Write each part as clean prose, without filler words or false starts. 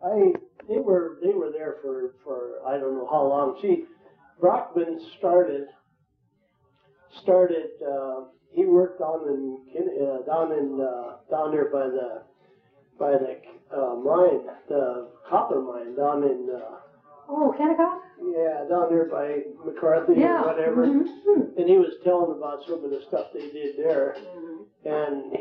they were there for I don't know how long. See, Brockman started. He worked down there by the mine, the copper mine down in. Kennecott? Yeah, down there by McCarthy or whatever. Mm-hmm. And he was telling about some of the stuff they did there. Mm-hmm. And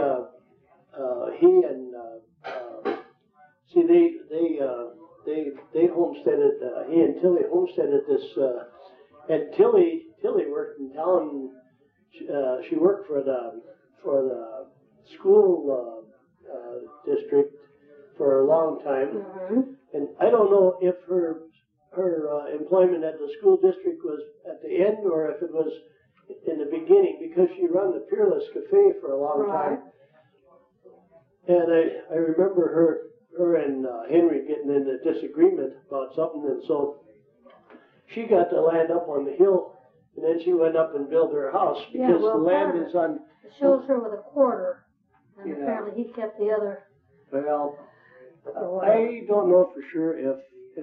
they homesteaded. He and Tilly homesteaded this. And Tilly worked in town. She worked for the school district for a long time. Mm-hmm. And I don't know if her employment at the school district was at the end or if it was in the beginning, because she ran the Peerless Cafe for a long time. And I remember her and Henry getting in a disagreement about something, and so she got the land up on the hill, and then she went up and built her house because the land is on. It shows her with a quarter, and apparently he kept the other. Well, I don't know for sure if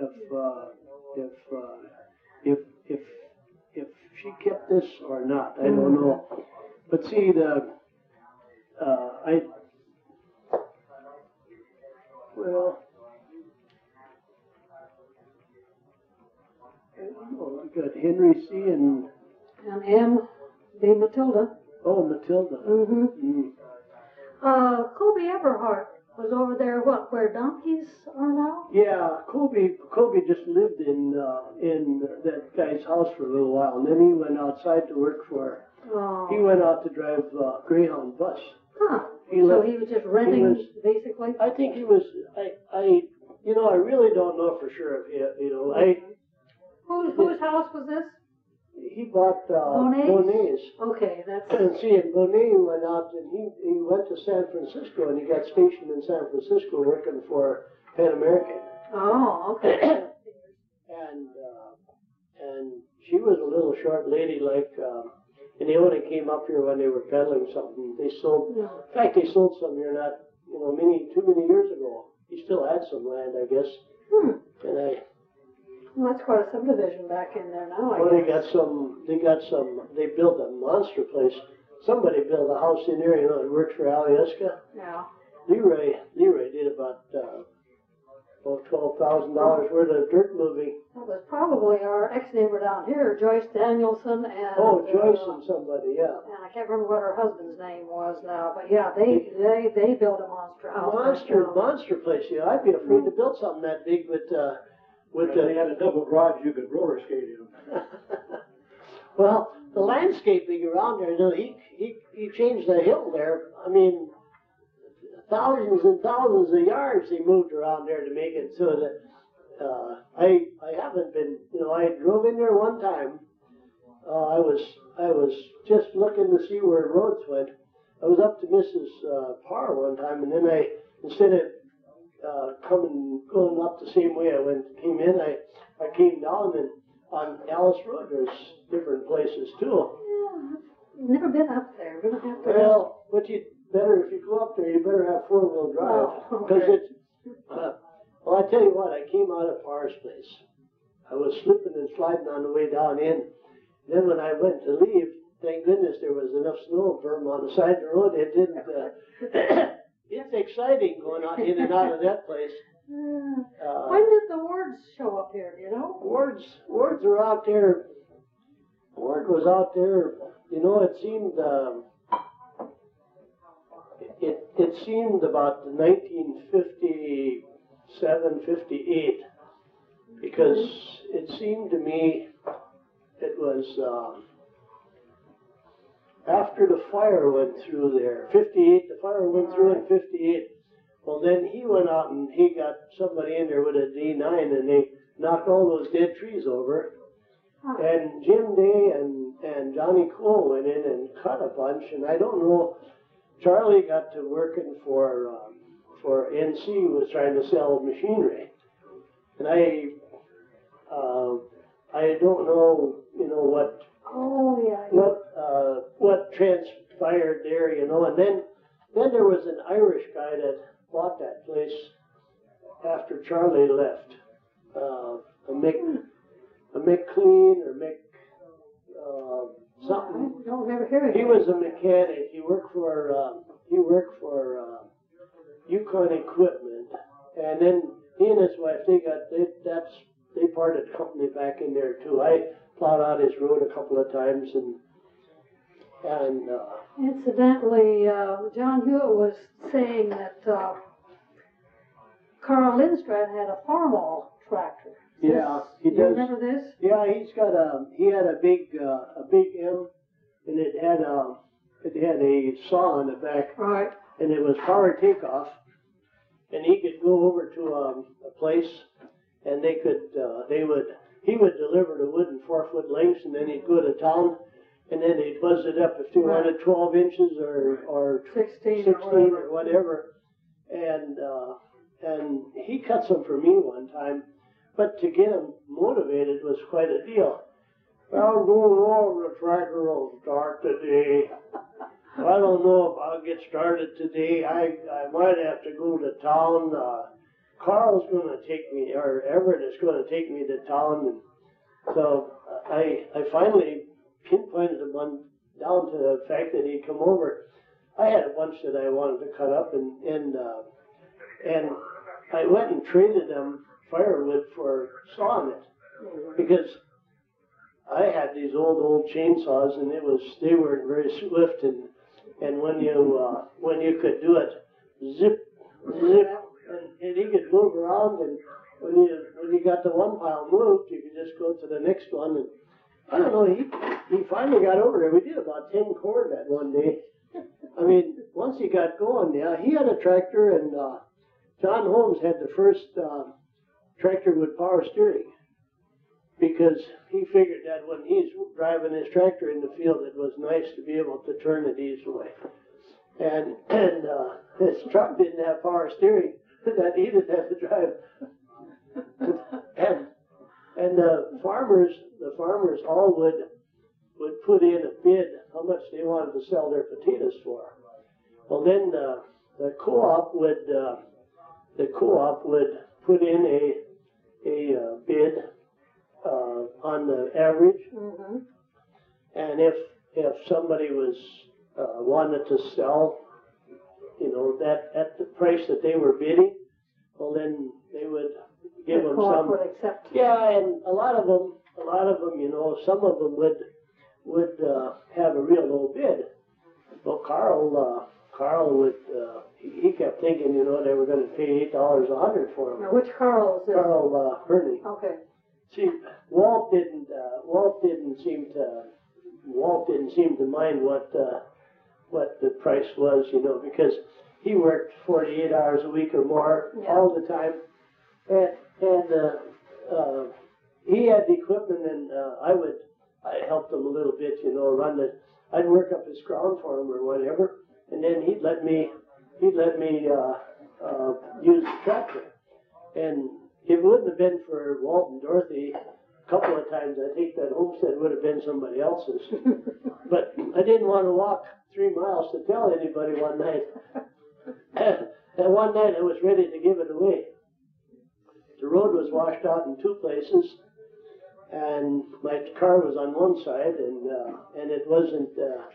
she kept this or not. I don't know. But see, we got Henry C. and M. B. Matilda. Oh, Matilda. Mm-hmm. Kobe Everhart was over there, where donkeys are now? Yeah, Kobe just lived in that guy's house for a little while, and then he went outside to work for. He went out to drive Greyhound bus. Huh. So he was just renting, basically. I think he was. I really don't know for sure. Whose house was this? He bought Bonet's. Okay, that's. And see, and Bonet went out and he went to San Francisco and he got stationed in San Francisco working for Pan American. Oh, okay. and she was a little short lady, and they only came up here when they were peddling something. They sold. In fact, they sold some here not too many years ago. He still had some land, I guess. And well, that's quite a subdivision back in there now, I they guess. they built a monster place. Somebody built a house in there, it worked for Alyeska. Yeah. Leroy did about $12,000 worth of dirt moving. That was probably our ex-neighbor down here, Joyce Danielson, and... Oh, Joyce and somebody, yeah. And I can't remember what her husband's name was now, but yeah, they built a monster house. Monster place, I'd be afraid to build something that big they had a double garage you could roller skate in. Well, the landscaping around there, he changed the hill there. I mean, thousands and thousands of yards he moved around there to make it so that I haven't been. I drove in there one time. I was just looking to see where roads went. I was up to Mrs. Parr one time, and then instead of going up the same way I came in, I came down, and on Alice Road there's different places too. Yeah, never been up there. We're gonna have to. Well, if you go up there, you better have 4-wheel drive, because it's. Well, I tell you what, I came out of Parr's place. I was slipping and sliding on the way down in. Then when I went to leave, thank goodness there was enough snow berm on the side of the road. It didn't. It's exciting going in and out of that place. When did the Wards show up here? Do you know? Wards are out there. Ward was out there. It seemed. It seemed about 1957, 58, because it seemed to me it was after the fire went through there. 58, the fire went through in 58. Well, then he went out and he got somebody in there with a D9 and they knocked all those dead trees over. And Jim Day and Johnny Cole went in and cut a bunch, and I don't know. Charlie got to working for NC, was trying to sell machinery, and I don't know, what. Oh yeah. What transpired there, and then there was an Irish guy that bought that place, after Charlie left. A McLean or something. I don't ever hear it. He was a mechanic. He worked for Yukon Equipment, and then he and his wife they parted company back in there too. I plowed out his road a couple of times, and incidentally, John Hewitt was saying that Carl Lindstrom had a Farmall tractor. Yeah, he does. You remember this? Yeah, he had a big M, and it had a saw on the back, Right. and it was power takeoff, and he could go over to a place, and he would deliver the wood in 4-foot lengths, and then he'd go to town, and then they'd buzz it up if they wanted 12 inches or 16 or whatever, and he cut some for me one time. But to get him motivated was quite a deal. Well, going over the tractor will start today. I don't know if I'll get started today. I might have to go to town. Carl's going to take me, or Everett is going to take me to town. And so I finally pinpointed him down to the fact that he'd come over. I had a bunch that I wanted to cut up, and I went and traded him firewood for sawing it, because I had these old chainsaws, and they weren't very swift, and when you could do it, zip, and he could move around, and when you got the one pile moved, you could just go to the next one, and I don't know, he finally got over there. We did about 10 cord that one day. I mean, once he got going, yeah, he had a tractor, and John Holmes had the first tractor with power steering, because he figured that when he's driving his tractor in the field, it was nice to be able to turn it easily. And his truck didn't have power steering, that he didn't have to drive. and the farmers all would put in a bid how much they wanted to sell their potatoes for. Well, then the co-op would put in a bid on the average, and if somebody was wanted to sell, that at the price that they were bidding, well, then they would give them some. Would accept. Yeah, and a lot of them, some of them would have a real low bid. Well, Carl would. He kept thinking, they were going to pay $8 a hundred for him. Now, which Carl is this? Carl Herney. Okay. See, Walt didn't seem to mind what the price was, because he worked 48 hours a week or more all the time, and he had the equipment, and I helped him a little bit, I'd work up his ground for him or whatever, and then he'd let me use the tractor. And if it wouldn't have been for Walt and Dorothy, a couple of times I think that homestead would have been somebody else's. But I didn't want to walk 3 miles to tell anybody one night. And one night I was ready to give it away. The road was washed out in 2 places, and my car was on one side, and it wasn't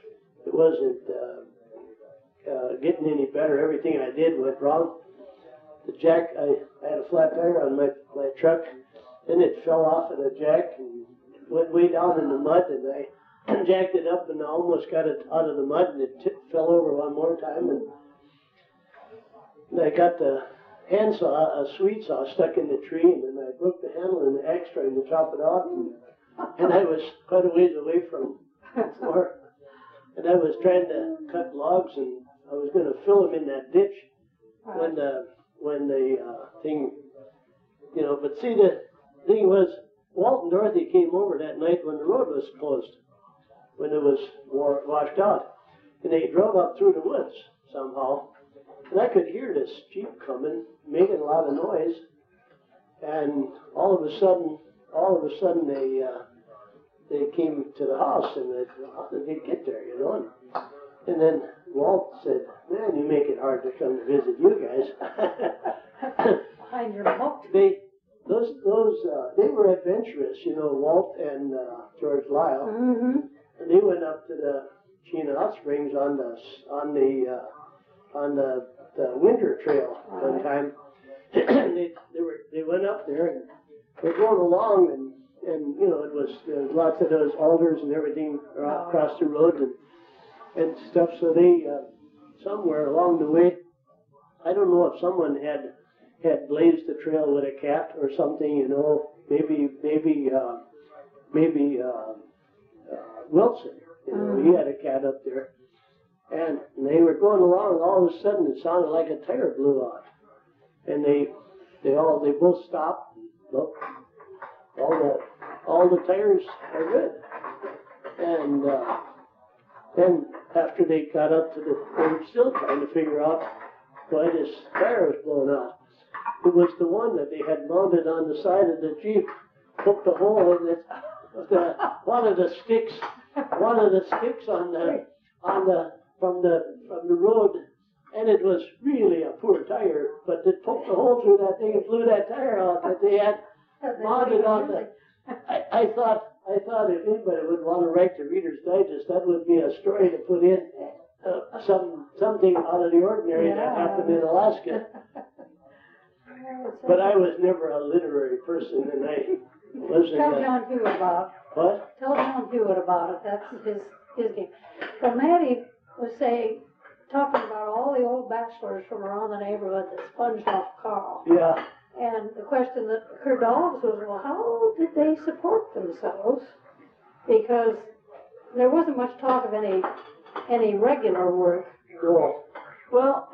getting any better. Everything I did went wrong. The jack, I had a flat tire on my truck, and it fell off of the jack and went way down in the mud, and I jacked it up and I almost got it out of the mud, and it fell over one more time, and I got the handsaw, a sweet saw, stuck in the tree, and then I broke the handle and the axe trying to chop it off, and I was quite a ways away from the floor, and I was trying to cut logs, and I was going to fill them in that ditch when the thing, but see, the thing was, Walt and Dorothy came over that night when the road was closed, when it was washed out, and they drove up through the woods somehow, and I could hear this Jeep coming, making a lot of noise, and all of a sudden they came to the house, and they said, how did they get there, and then Walt said, man, you make it hard to come to visit you guys. behind your boat. They were adventurous, you know, Walt and George Lyle. Mm-hmm. And they went up to the Chena Hot Springs on the winter trail one time. they went up there and they're going along and you know it was lots of those alders and everything across the road and stuff. So they somewhere along the way, I don't know if someone had blazed the trail with a cat or something, you know, maybe Wilson, you know, he had a cat up there, and they were going along. All of a sudden, it sounded like a tire blew out, and they both stopped. And looked, all the tires are good, and then after they got up to they were still trying to figure out why this tire was blown out. It was the one that they had mounted on the side of the Jeep, poked a hole in it. One of the sticks from the road, and it was really a poor tire, but it poked a hole through that thing and blew that tire out that they had mounted on the. I thought if anybody would want to write the Reader's Digest, that would be a story to put in something out of the ordinary that happened in Alaska. But I was never a literary person, and I wasn't. Tell John Hewitt about it. What? Tell John Hewitt about it. That's his game. Well, Maddie was talking about all the old bachelors from around the neighborhood that sponged off Carl. Yeah. And the question that occurred to all of us was, well, how did they support themselves? Because there wasn't much talk of any regular work. No. Well,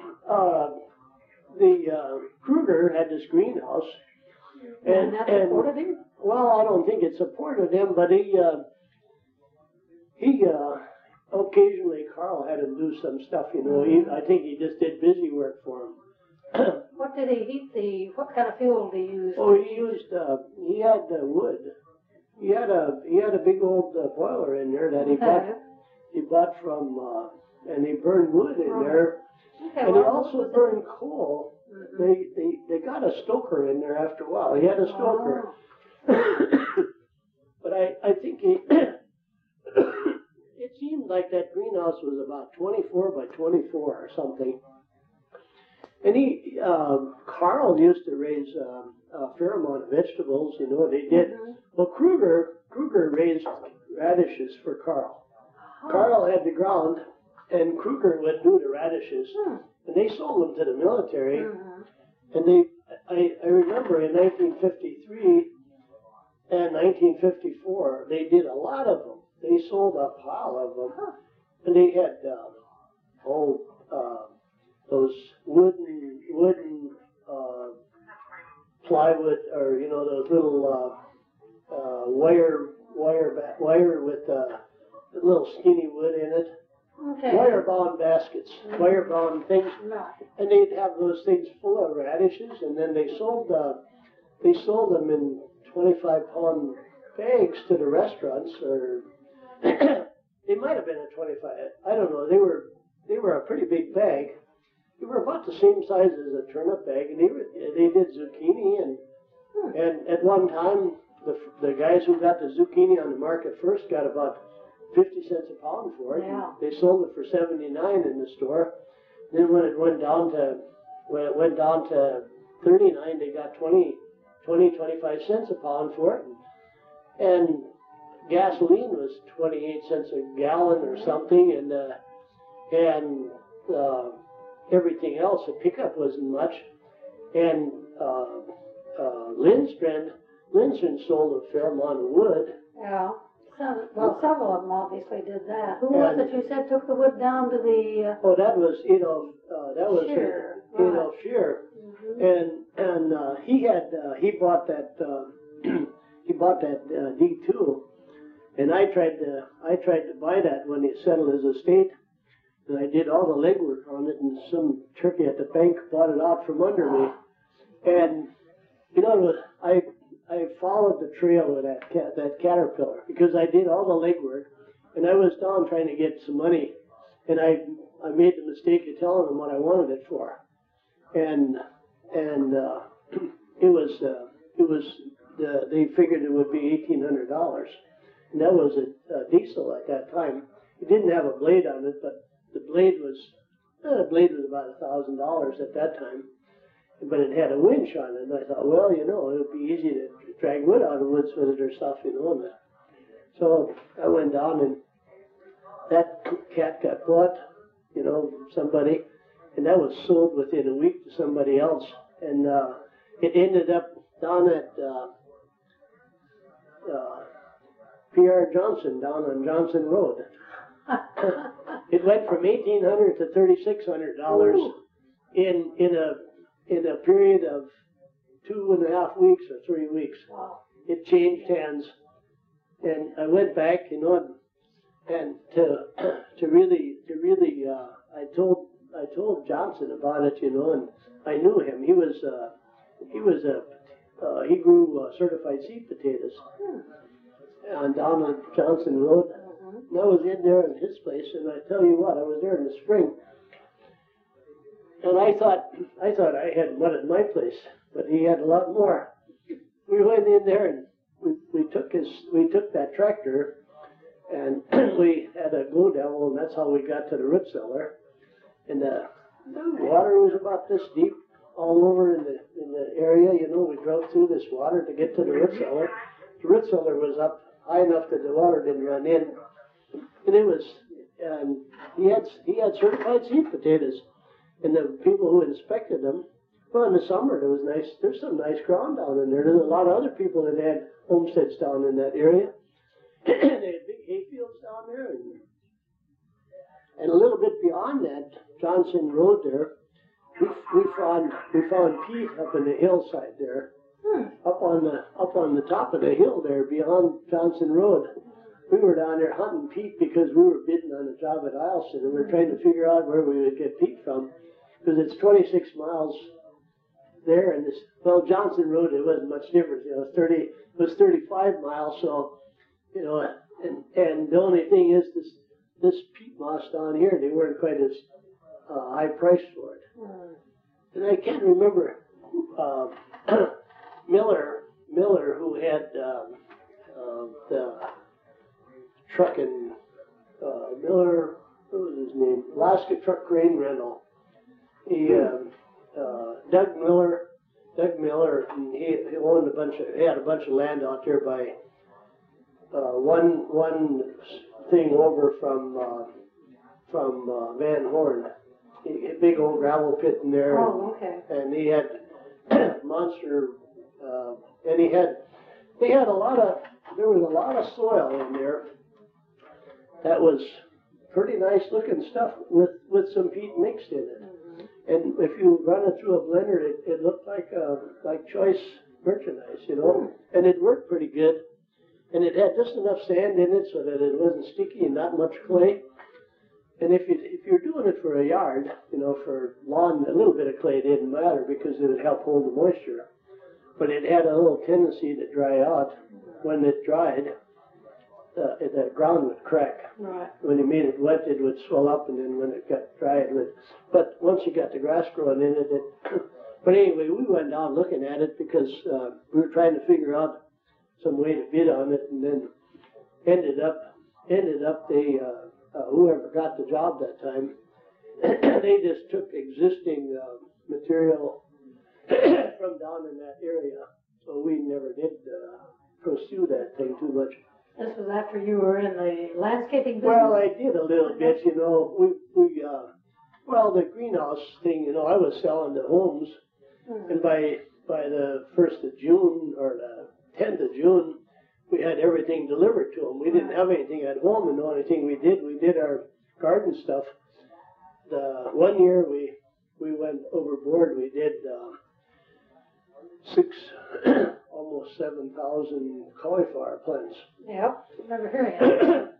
the Kruger had this greenhouse, And that supported him? Well, I don't think it supported him, but he occasionally Carl had him do some stuff. You know, I think he just did busy work for him. What did he heat what kind of fuel did he use? Oh, he had wood. He had a big old boiler in there that he bought from, and he burned wood in there. Okay, And he also burned coal. They got a stoker in there after a while. He had a stoker. But I think it seemed like that greenhouse was about 24 by 24 or something. And Carl used to raise a fair amount of vegetables, you know, they did. Well, Kruger raised radishes for Carl. Carl had the ground, and Kruger would do the radishes. And they sold them to the military. And I remember in 1953 and 1954, they did a lot of them. They sold a pile of them. And they had, those wooden plywood, or, you know, those little wire with little skinny wood in it. Okay. Wire-bound baskets, wire-bound things, and they'd have those things full of radishes, and then they sold them in 25-pound bags to the restaurants, or they might have been a 25. I don't know. They were a pretty big bag. They were about the same size as a turnip bag, and they did zucchini, and at one time the guys who got the zucchini on the market first got about 50 cents a pound for it. Yeah. They sold it for 79 in the store. Then when it went down to 39, they got 25 cents a pound for it. And gasoline was 28 cents a gallon or something, and everything else, the pickup wasn't much. And Lindstrom sold a fair amount of wood. Yeah. Several of them obviously did that. Who was it you said took the wood down to the? Oh, that was Adolf. Scheer. Adolf Scheer, and he bought that D2, and I tried to buy that when he settled his estate, and I did all the legwork on it, and some turkey at the bank bought it out from under me, and you know I followed the trail with that caterpillar because I did all the legwork, and I was down trying to get some money, and I made the mistake of telling them what I wanted it for, and they figured it would be $1,800, and that was a diesel at that time. It didn't have a blade on it, but the blade was about $1,000 at that time. But it had a winch on it, and I thought, well, it would be easy to drag wood out of woods with it or stuff, And so I went down, and that cat got bought, somebody, and that was sold within a week to somebody else, and it ended up down at P.R. Johnson, down on Johnson Road. It went from $1,800 to $3,600 in a period of 2.5 weeks or 3 weeks. Wow. It changed hands, and I went back, and to really, I told Johnson about it, and I knew him. He grew certified seed potatoes down on Johnson Road. And I was in there in his place, and I tell you what, I was there in the spring, and I thought I had mud at my place, but he had a lot more. We went in there, and we took that tractor, and we had a glow devil, and that's how we got to the root cellar. And the water was about this deep all over in the area. We drove through this water to get to the root cellar. The root cellar was up high enough that the water didn't run in, and he had certified seed potatoes. And the people who inspected them, well, in the summer it was nice. There's some nice ground down in there. There's a lot of other people that had homesteads down in that area. They had big hay fields down there, and a little bit beyond that, Johnson Road there, we found peat up in the hillside there, up on the top of the hill there beyond Johnson Road. We were down there hunting peat because we were bidding on a job at Eielson, and we were trying to figure out where we would get peat from, because it's 26 miles there, and Johnson Road, it wasn't much difference. It was 35 miles, so and the only thing is this peat moss down here, they weren't quite as high priced for it. And I can't remember Miller, who had the trucking, Miller, what was his name? Alaska Truck Grain Rental. Doug Miller, and he owned he had a bunch of land out there by one thing over from Van Horn. A big old gravel pit in there. Oh, okay. And he had monster, and there was a lot of soil in there that was pretty nice looking stuff with some peat mixed in it. And if you run it through a blender, it looked like choice merchandise, and it worked pretty good. And it had just enough sand in it so that it wasn't sticky and not much clay. And if you're doing it for a yard, for lawn, a little bit of clay didn't matter because it would help hold the moisture. But it had a little tendency to dry out. When it dried, the ground would crack. Right. When you made it wet, it would swell up, and then when it got dry, it would. But once you got the grass growing in it, but anyway, we went down looking at it because we were trying to figure out some way to bid on it, and then ended up they whoever got the job that time, they just took existing material from down in that area, so we never did pursue that thing too much. This was after you were in the landscaping business? Well, I did a little bit, the greenhouse thing, I was selling to homes, and by the 1st of June or the 10th of June, we had everything delivered to them. We didn't have anything at home, and the only thing we did our garden stuff. The one year we went overboard. We did almost 7,000 cauliflower plants. Yep, remember hearing it.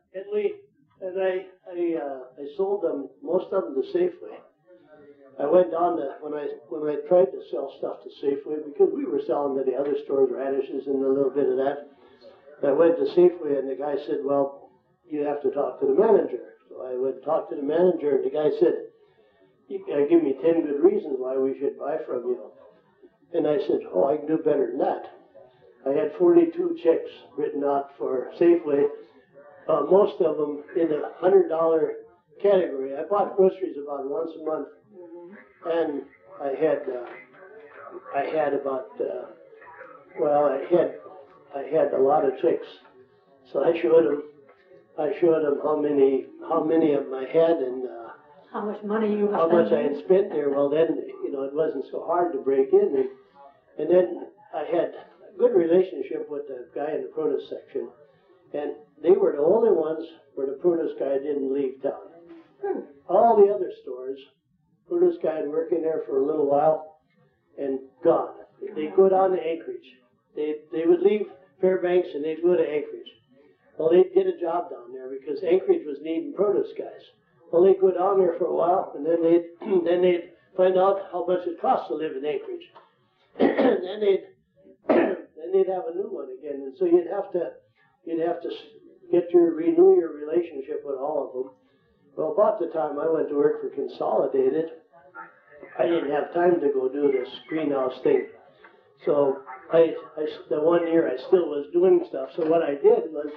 I sold them, most of them, to Safeway. I went down to when I tried to sell stuff to Safeway, because we were selling to the other stores, radishes and a little bit of that. I went to Safeway, and the guy said, "Well, you have to talk to the manager." So I went and talked to the manager, and the guy said, "You give me 10 good reasons why we should buy from you." And I said, oh, I can do better than that. I had 42 checks written out for Safeway, most of them in the $100 category. I bought groceries about once a month, and I had about I had a lot of checks. So I showed them how many of them I had and How much money you were how much I spending? had spent there. Well, then it wasn't so hard to break in, and then I had a good relationship with the guy in the produce section, and they were the only ones where the produce guy didn't leave town. All the other stores, produce guy had working there for a little while and gone. They'd go down to Anchorage. They would leave Fairbanks and they'd go to Anchorage. Well, they'd get a job down there because Anchorage was needing produce guys. Well, they'd go down there for a while and then they'd find out how much it costs to live in Anchorage. then they'd have a new one again, and so you'd have to renew your relationship with all of them. Well, about the time I went to work for Consolidated, I didn't have time to go do this greenhouse thing. So the 1 year I still was doing stuff. So what I did was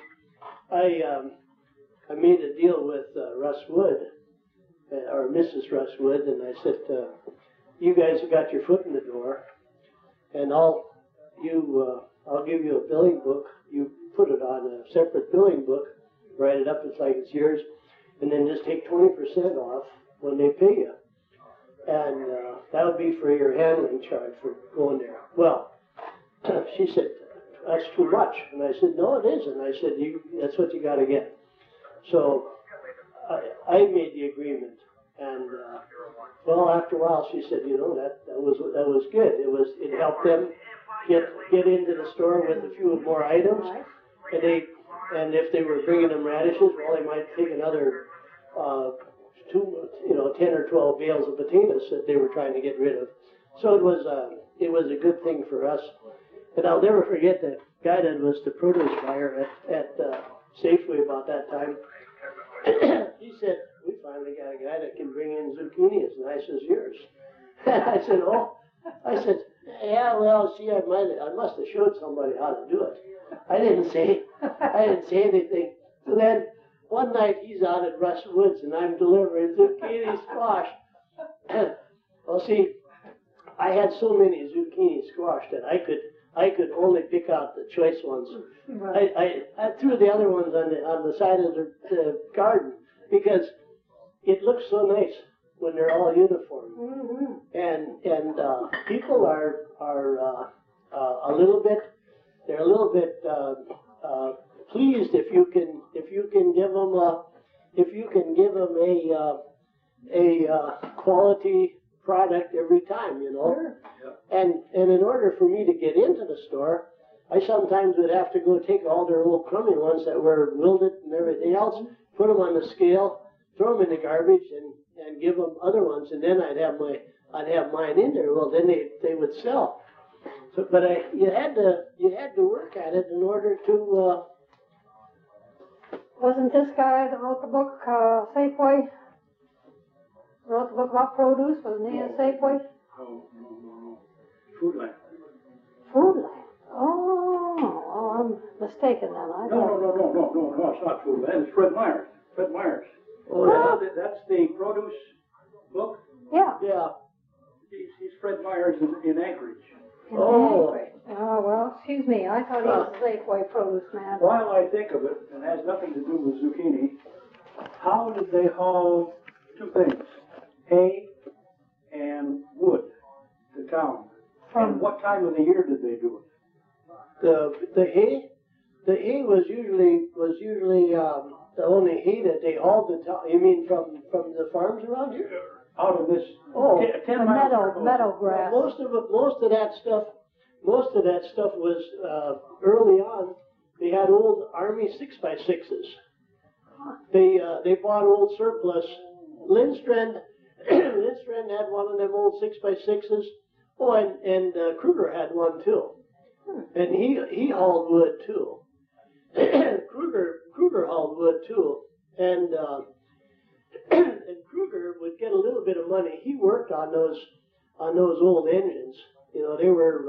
I made a deal with Russ Wood, or Mrs. Russ Wood, and I said, you guys have got your foot in the door, and I'll give you a billing book. You put it on a separate billing book, write it up, it's like it's yours, and then just take 20% off when they pay you. And that would be for your handling charge for going there. Well, she said, that's too much. And I said, no, it isn't. I said, that's what you got to get. So I made the agreement. And well, after a while, she said, that was good. It helped them get into the store with a few more items. And if they were bringing them radishes, well, they might take another 10 or 12 bales of potatoes that they were trying to get rid of. So it was a good thing for us. And I'll never forget the guy that was the produce buyer at Safeway about that time. He said, we finally got a guy that can bring in zucchini as nice as yours. I said, oh. I said, yeah, well, see, I must have showed somebody how to do it. I didn't say anything. So then one night he's out at Russ Woods and I'm delivering zucchini squash. Well, see, I had so many zucchini squash that I could only pick out the choice ones. Right. I threw the other ones on the side of the garden because it looks so nice when they're all uniform. Mm-hmm. And people are a little bit pleased if you can give them a quality product every time, Sure. And in order for me to get into the store, I sometimes would have to go take all their old crummy ones that were wilted and everything else, put them on the scale, throw them in the garbage, and give them other ones, and then I'd have mine in there. Well, then they would sell. So, but you had to work at it in order to. Wasn't this guy that wrote the book, Safeway? Wrote the book about produce? Wasn't he in Safeway? No. Foodland. Foodland. Oh, I'm mistaken then. No, it's not Foodland. It's Fred Myers. Fred Myers. Oh, yeah. That's the produce book. Yeah. Yeah. He's Fred Myers in Anchorage. In Oh. Anchorage. Oh, well, excuse me. I thought he was a Safeway produce man. While I think of it, and has nothing to do with zucchini, how did they haul two things, hay and wood, to town? And what time of the year did they do it? The hay was usually the only hay that they hauled the town. You mean from the farms around here? Out of this 10 the miles. meadow grass. Most of that stuff was early on. They had old Army 6x6s. They bought old surplus. Lindstrand had one of them old 6x6s. Oh, and Kruger had one too, and he hauled wood too. Kruger hauled wood too, and Kruger would get a little bit of money. He worked on those old engines, You know, they were,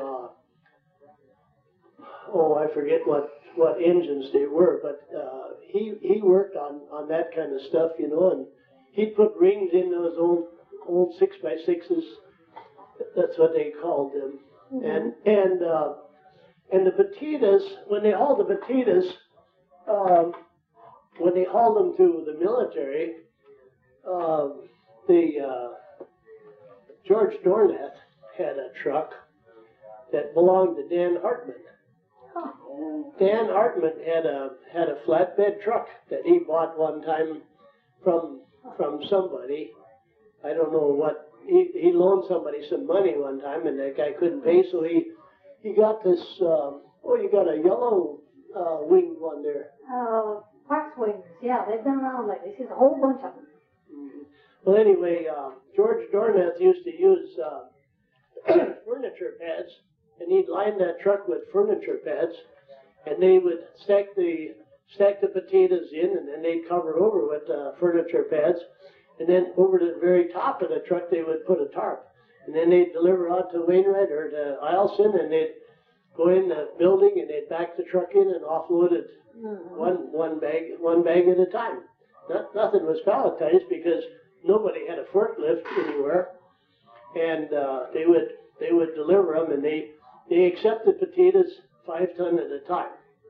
I forget what engines they were, but he worked on that kind of stuff, you know, and he'd put rings in those old 6x6s. That's what they called them. And the potatoes, when they hauled the potatoes, when they hauled them to the military, George Dornath had a truck that belonged to Dan Hartman. Dan Hartman had a flatbed truck that he bought one time from somebody. I don't know what. He loaned somebody some money one time, and that guy couldn't pay, so he got this. You got a yellow winged one there. Fox wings. Yeah, they've been around lately. There's a whole bunch of them. Mm-hmm. Well, anyway, George Dornath used to use furniture pads, and he'd line that truck with furniture pads, and they would stack the potatoes in, and then they'd cover over with furniture pads, and then over to the very top of the truck they would put a tarp, and then they'd deliver out to Wainwright or to Eielson, and they'd go in the building and they'd back the truck in and offload it one bag at a time. Nothing was palletized because nobody had a forklift anywhere, and they would deliver them, and they accepted potatoes 5 ton at a time.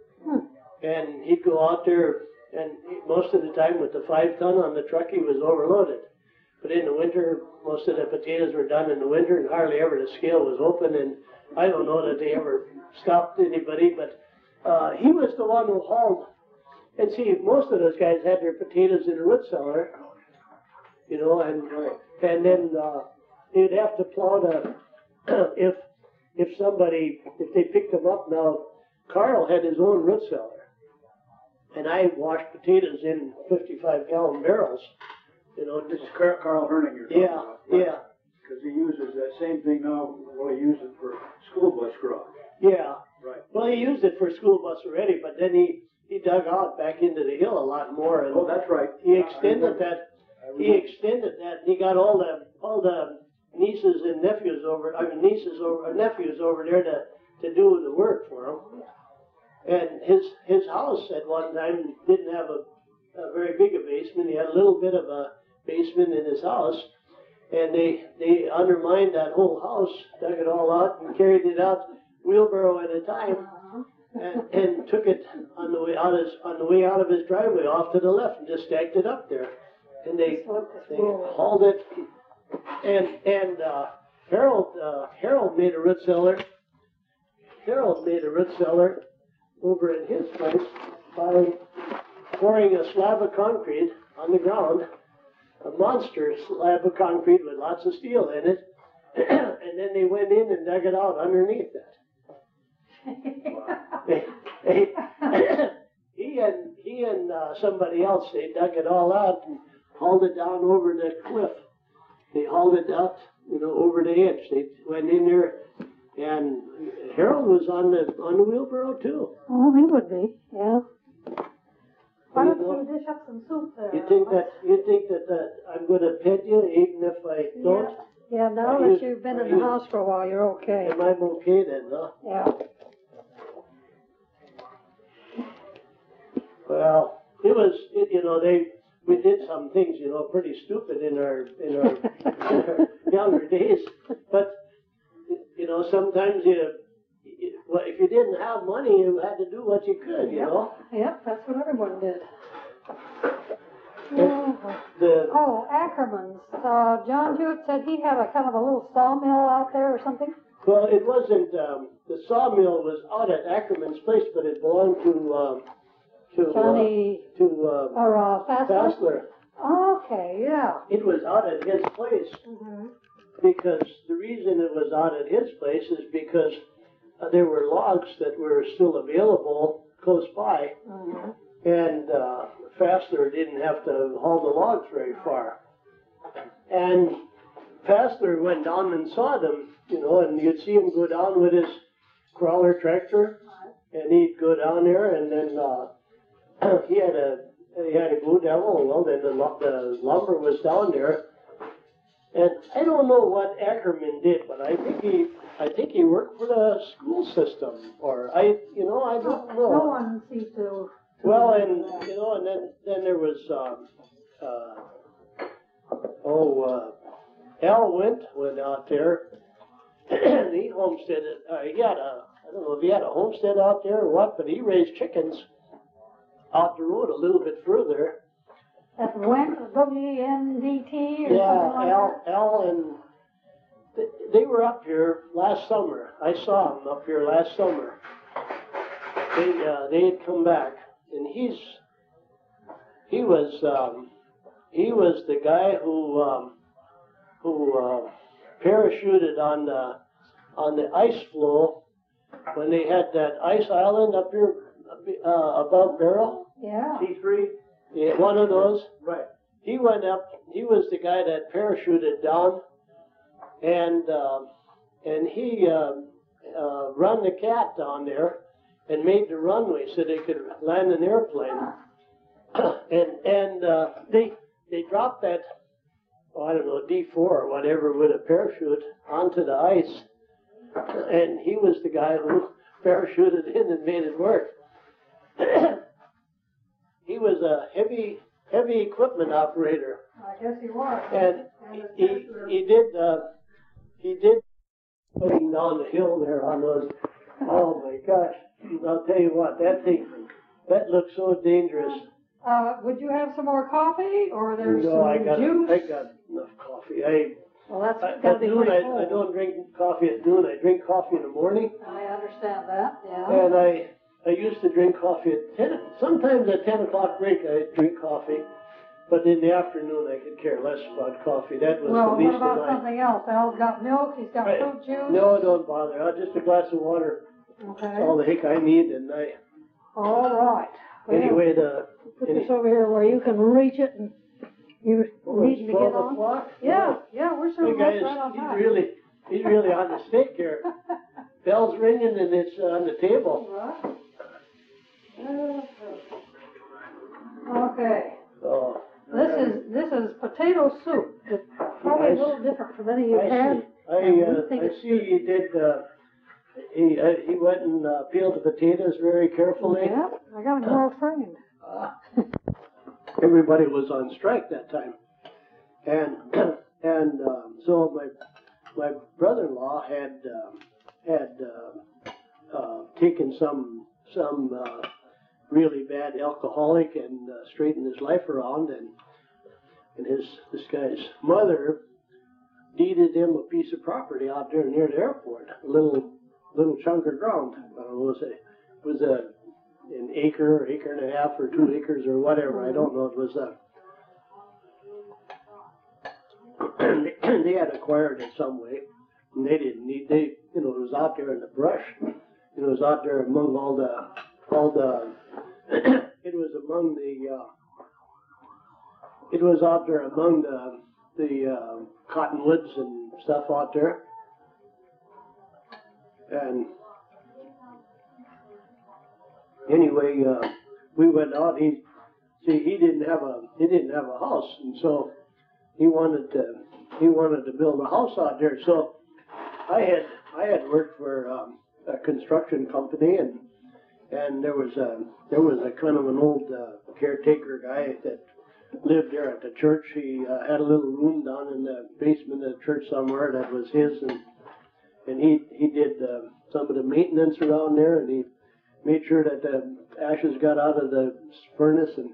And he'd go out there, and most of the time with the 5 ton on the truck, he was overloaded. But in the winter, most of the potatoes were done in the winter, and hardly ever the scale was open. And I don't know that they ever stopped anybody, but he was the one who hauled. And see, most of those guys had their potatoes in a root cellar, you know, and then they'd have to plow if they picked them up. Now, Carl had his own root cellar, and I washed potatoes in 55-gallon barrels. You know, This is Carl Herning you're talking about. Yeah. Because he uses that same thing now. Well, he uses it for school bus garage. Yeah. Right. Well, he used it for school bus already, but then he dug out back into the hill a lot more, and That's right. he extended that. And he got all the nieces and nephews nephews over there to do the work for him. And his house at one time didn't have a very big a basement. He had a little bit of a basement in his house, and they undermined that whole house, dug it all out, and carried it out wheelbarrow at a time, and took it on the way out of his driveway off to the left, and just stacked it up there. And they hauled it, and Harold made a root cellar. Harold made a root cellar over in his place by pouring a slab of concrete on the ground, a monster slab of concrete with lots of steel in it, and then they went in and dug it out underneath that. He and somebody else, they dug it all out and hauled it down over the cliff. They hauled it out, you know, over the edge. They went in there, and Harold was on the wheelbarrow too. Oh, he would be, yeah. Why don't you dish up some soup there? You think that I'm going to pet you even if I don't? Yeah, now that you've been in the house for a while, you're okay. Am I okay then, huh? Yeah. Well, we did some things, you know, pretty stupid in our younger days. But, you know, sometimes if you didn't have money, you had to do what you could, you know. Yep, that's what everyone did. Ackerman's. John Jewett said he had a kind of a little sawmill out there or something. Well, it wasn't. The sawmill was out at Ackerman's place, but it belonged to Fassler. Oh, okay, yeah. It was out at his place because the reason it was out at his place is because there were logs that were still available close by, and Fassler didn't have to haul the logs very far. And Fassler went down and saw them, you know, and you'd see him go down with his crawler tractor, and he'd go down there, and then he had a Blue Devil. Well, then the lumber was down there, And I don't know what Ackerman did, but I think he worked for the school system, or I don't know. No one seems to. Well, and then there was Al went out there. And he homesteaded. I don't know if he had a homestead out there or what, but he raised chickens out the road a little bit further. That Wendt, WNDT, or Yeah, something like that? Al and they were up here last summer. I saw them up here last summer. They had come back, and he was the guy who parachuted on the ice floe when they had that ice island up here above Barrel. Yeah. T3? Yeah, one of those. Right. He went up. He was the guy that parachuted down, and he run the cat down there and made the runway so they could land an airplane. and they dropped that, I don't know, D4 or whatever with a parachute onto the ice, and he was the guy who parachuted in and made it work. He was a heavy equipment operator, I guess he was. and he did putting down the hill there on those. Oh my gosh! I'll tell you what, that looks so dangerous. Would you have some more coffee, or there's No, some I got juice? enough coffee. Well, that's At gotta be noon, pretty I cold. don't drink coffee at noon. I drink coffee in the morning, I understand that, yeah. and I used to drink coffee at 10. Sometimes at 10 o'clock break I drink coffee, but in the afternoon I could care less about coffee. That was Well, the least what about of my. something else? Al's got milk, he's got Right. fruit juice. No, don't bother. Just a glass of water. Okay. That's all the heck I need, and All right. Well, anyway put this over here where you can reach it, and you needing to get 12 on. o'clock. Yeah, we're Hey serving guys, right on time. he's really on the stick here. Bell's ringing and it's on the table. Right. Okay. Oh, This is potato soup. It's probably a little different from any you've I had. see. I see he did. He went and peeled the potatoes very carefully. Yeah, I got him well trained. Everybody was on strike that time, and so my brother-in-law had taken some really bad alcoholic and straightened his life around, and this guy's mother deeded him a piece of property out there near the airport, a little chunk of ground. I don't know, it was an acre and a half, or 2 acres, or whatever. I don't know. It was they had acquired it some way, and they didn't need. It was out there in the brush. It was out there among all the. It was among the. It was out there among the cottonwoods and stuff out there, and anyway, we went out. He didn't have a house, and so he wanted to build a house out there. So I had worked for a construction company, and there was a kind of an old caretaker guy that lived there at the church. He had a little room down in the basement of the church somewhere that was his, and he did some of the maintenance around there, and he made sure that the ashes got out of the furnace, and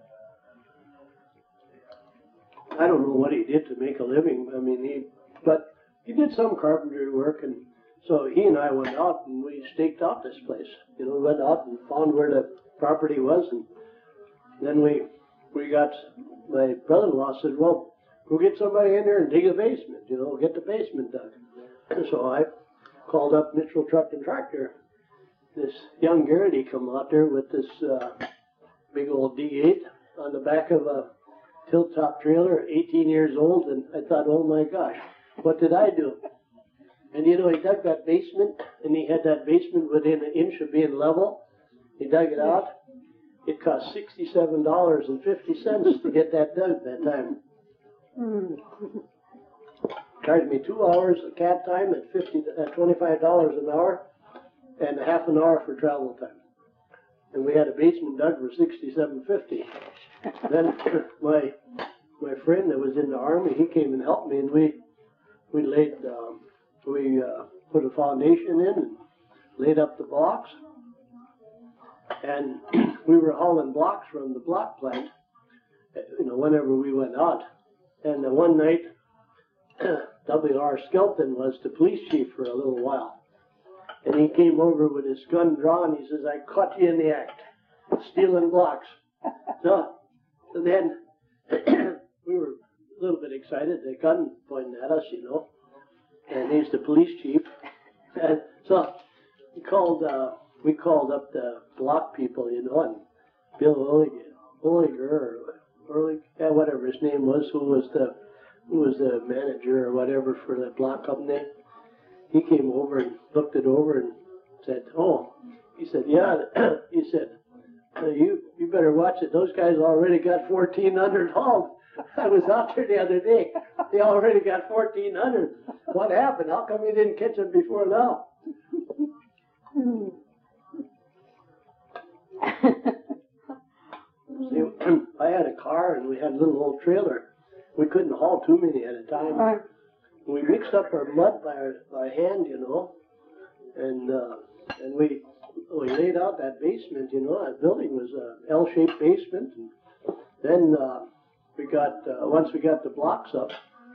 I don't know what he did to make a living. I mean, but he did some carpentry work, and so he and I went out and we staked out this place. We went out and found where the property was, and then we got, my brother-in-law said, well, go get somebody in there and dig a basement, get the basement dug. And so I called up Mitchell Truck and Tractor. This young Garrity come out there with this big old D8 on the back of a tilt-top trailer, 18 years old, and I thought, oh my gosh, what did I do? And he dug that basement, and he had that basement within an inch of being level. He dug it out. It cost $67.50 to get that done at that time. charged me 2 hours of cat time at $25 an hour, and a half an hour for travel time. And we had a basement dug for $67.50. Then my friend that was in the army, he came and helped me, and we put a foundation in and laid up the blocks. And we were hauling blocks from the block plant, whenever we went out. And one night, W.R. Skelton was the police chief for a little while. And he came over with his gun drawn. He says, "I caught you in the act, stealing blocks." So then we were a little bit excited. The gun pointing at us, and he's the police chief. And so we called up the block people, and Bill Olliger, or whatever his name was, who was the manager or whatever for the block company. He came over and looked it over and said, "Oh," he said, "yeah," he said, you better watch it. Those guys already got 1,400 hauled. I was out there the other day. They already got 1,400. What happened? How come you didn't catch them before now? See, I had a car and we had a little old trailer. We couldn't haul too many at a time. We mixed up our mud by hand, and we laid out that basement. That building was a L-shaped basement. And then once we got the blocks up,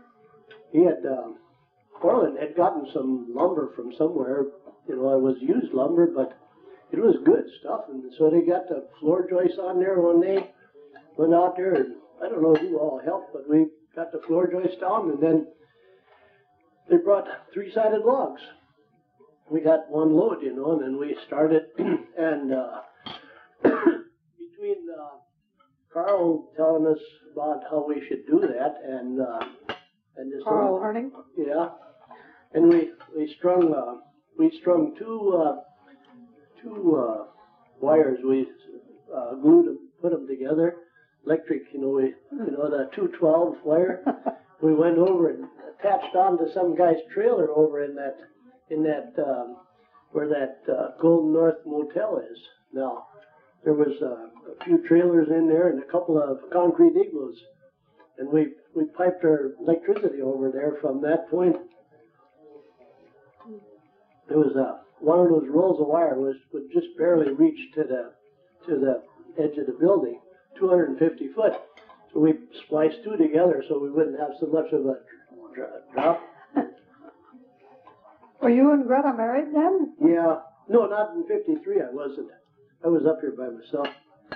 Orland had gotten some lumber from somewhere. It was used lumber, but it was good stuff. And so they got the floor joists on there one day. Went out there, and I don't know who all helped, but we got the floor joists down, and then they brought 3-sided logs. We got one load, and then we started, and between Carl telling us about how we should do that, and this Carl Erning? Yeah, and we strung two wires. We glued them, put them together, electric. The 212 wire. We went over and attached onto some guy's trailer over in that where that Golden North Motel is now. There was a few trailers in there and a couple of concrete igloos, and we piped our electricity over there from that point. There was one of those rolls of wire would just barely reach to the edge of the building, 250 foot. So we spliced two together so we wouldn't have so much of a drop. Were you and Greta married then? Yeah. No, not in 53. I wasn't. I was up here by myself.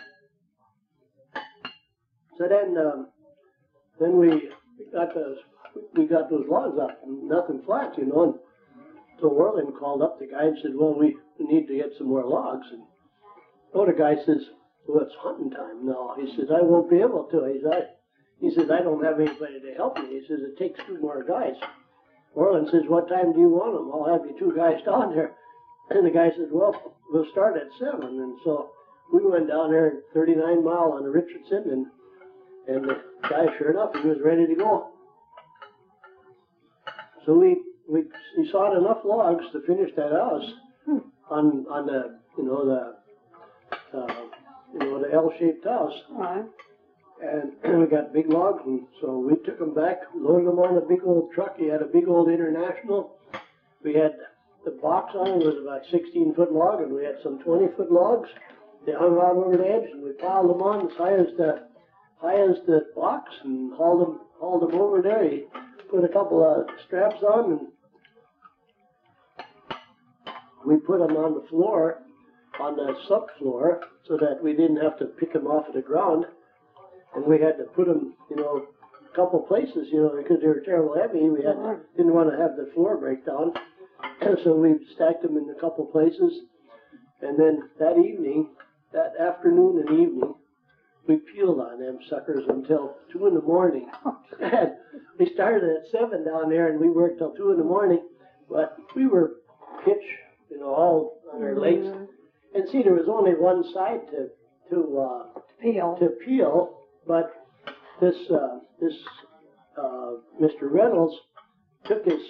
So then we got those logs up, and nothing flat, And so Orland called up the guy and said, "Well, we need to get some more logs." And the guy says, "Well, it's hunting time now." He says, "I won't be able to." He says, "I don't have anybody to help me." He says, "It takes 2 more guys." Orland says, "What time do you want them?" "I'll have you 2 guys down there." And the guy says, "Well, we'll start at 7. And so we went down there 39 mile on the Richardson, and the guy, sure enough, he was ready to go. So we sawed enough logs to finish that house on the the L-shaped house. Right. And we got big logs, and so we took them back, loaded them on a big old truck. He had a big old International. We had the box on it was about 16-foot log, and we had some 20-foot logs. They hung out over the edge, and we piled them on as high as the box, and hauled them over there. He put a couple of straps on, and we put them on the floor, on the subfloor, so that we didn't have to pick them off of the ground. And we had to put them, a couple places, because they were terrible heavy. We didn't want to have the floor break down. So we stacked them in a couple places. And then that afternoon and evening, we peeled on them suckers until 2 in the morning. And we started at 7 down there, and we worked till 2 in the morning. But we were pitch, all on our legs. And see, there was only one side to peel. But this Mr. Reynolds took his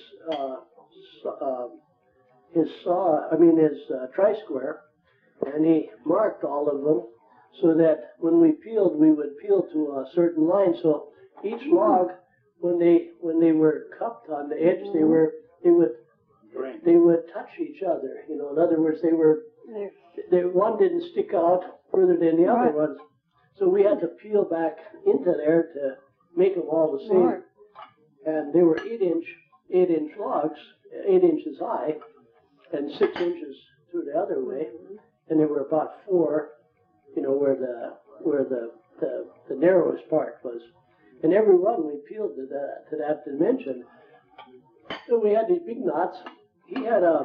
tri-square, and he marked all of them so that when we peeled, we would peel to a certain line. So each log, when they were cupped on the edge, they would touch each other. You know, in other words, one didn't stick out further than the other ones. So we had to peel back into there to make them all the same. Right. And they were 8-inch logs, 8 inches high, and 6 inches through the other way. And there were about 4, you know, where the narrowest part was. And every one we peeled to that dimension. So we had these big knots. He had a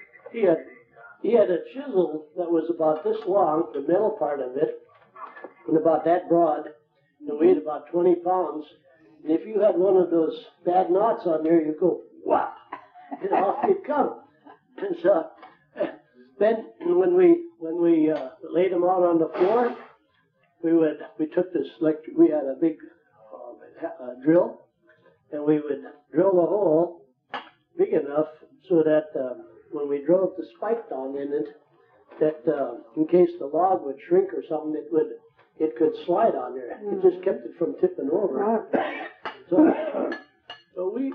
chisel that was about this long, the metal part of it, and about that broad, and weighed about 20 pounds. And if you had one of those bad knots on there, you go, whap, and off you'd come. And so then when we laid them out on the floor, we took this we had a big drill, and we would drill a hole big enough so that when we drove the spike down in it, that in case the log would shrink or something, it could slide on there. It just kept it from tipping over. So we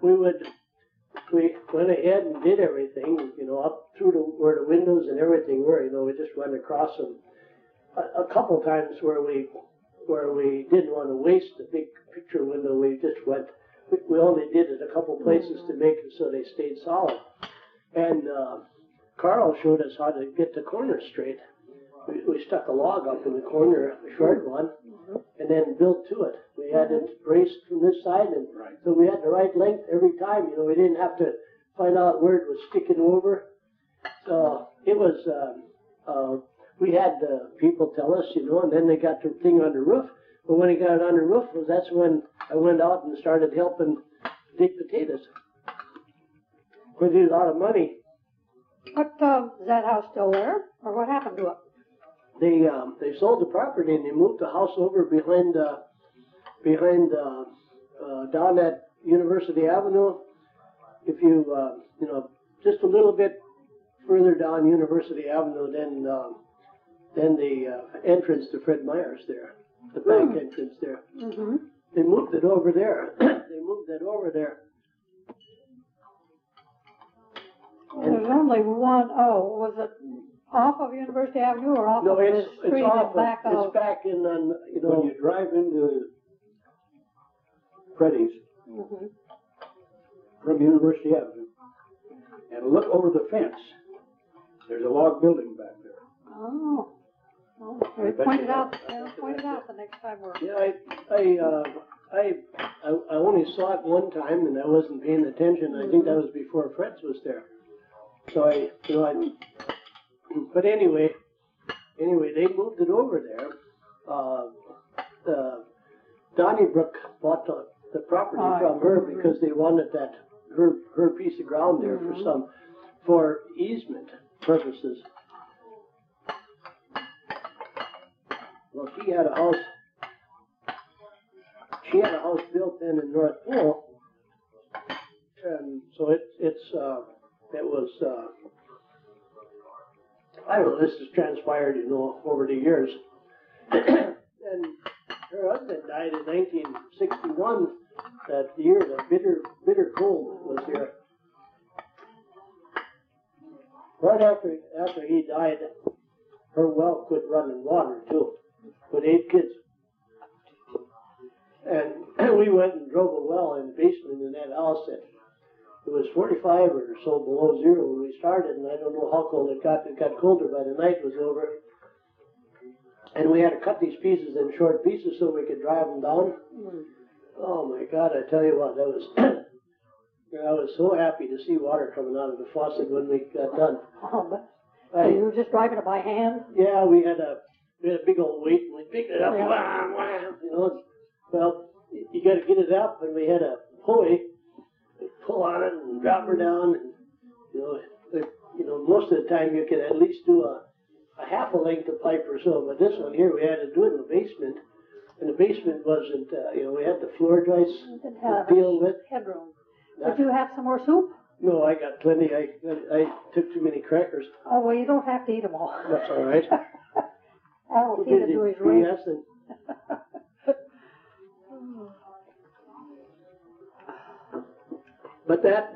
went ahead and did everything, you know, up through where the windows and everything were. You know, we just went across them a couple times where we didn't want to waste the big picture window. We just went. We only did it a couple places to make it so they stayed solid. And Carl showed us how to get the corners straight. We stuck a log up in the corner, a short one, and then built to it. We had it braced from this side, and so we had the right length every time. You know, we didn't have to find out where it was sticking over. So it was. We had people tell us, you know, and then they got the thing on the roof. But when he got it on the roof, that's when I went out and started helping dig potatoes. We did a lot of money. What, is that house still there? Or what happened to it? They sold the property and they moved the house over behind down at University Avenue. If you you know, just a little bit further down University Avenue, then the entrance to Fred Meyer's there, the bank entrance there. They moved it over there. They moved it over there. There's only one. Oh, was it off of University Avenue or off of the street and back of? It's back in, you know. When you drive into Freddy's from University Avenue and look over the fence, there's a log building back there. Oh. Well, point it out the next time we're. Yeah, I only saw it one time and I wasn't paying attention. I think that was before Fred's was there. So but anyway, they moved it over there. Donnybrook bought the property from her because they wanted her piece of ground there for easement purposes. Well, she had a house built then in North Pole, and so it was. I don't know. This has transpired, you know, over the years. And her husband died in 1961. That year, the bitter cold was here. Right after he died, her well quit running water too, with 8 kids. And we went and drove a well in the basement in that house. It was 45 or so below zero when we started, and I don't know how cold it got. It got colder by the night was over. And we had to cut these pieces in short pieces so we could drive them down. Oh my God, I tell you what, I was so happy to see water coming out of the faucet when we got done. So you were just driving it by hand? Yeah, we had a big old weight, and we picked it up, wham, wham, you know. Well, you got to get it up, and we had a pulley. Pull on it and drop her down. And, you know, most of the time you can at least do a half a length of pipe or so. But this one here, we had to do it in the basement, and the basement wasn't. You know, we had the floor joists to deal with. Headroom. Did you have some more soup? No, I got plenty. I took too many crackers. Oh, well, you don't have to eat them all. That's all right. I'll feed it to his ring. Yes, and but that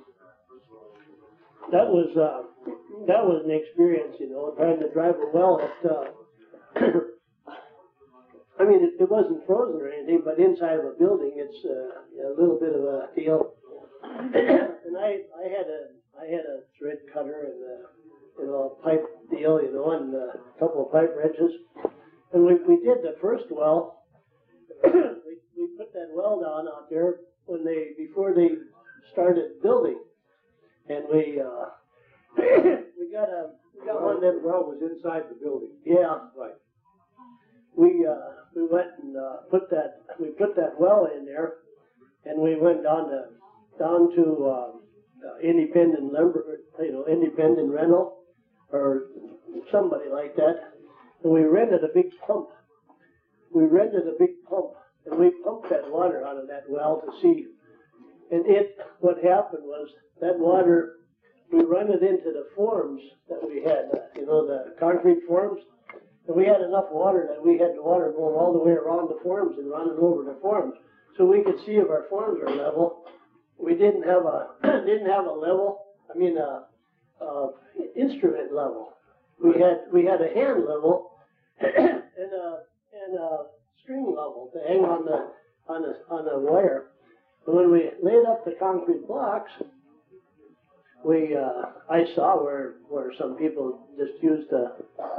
was an experience, you know, trying to drive a well at. I mean, it wasn't frozen or anything, but inside of a building, it's a little bit of a deal. And I had a thread cutter and a pipe deal, you know, and a couple of pipe wrenches. And we did the first well. we put that well down out there before they started building, and we got one that well was inside the building. Yeah, Right. we went and put that well in there, and we went down to independent lumber, you know, independent rental or somebody like that, and we rented a big pump. And we pumped that water out of that well to see. And what happened was that water, we run it into the forms that we had, you know, the concrete forms. And we had enough water that we had the water going all the way around the forms and running over the forms, so we could see if our forms are level. We didn't have a level. I mean, instrument level. We had a hand level and a string level to hang on the wire. But when we laid up the concrete blocks, I saw where some people just used a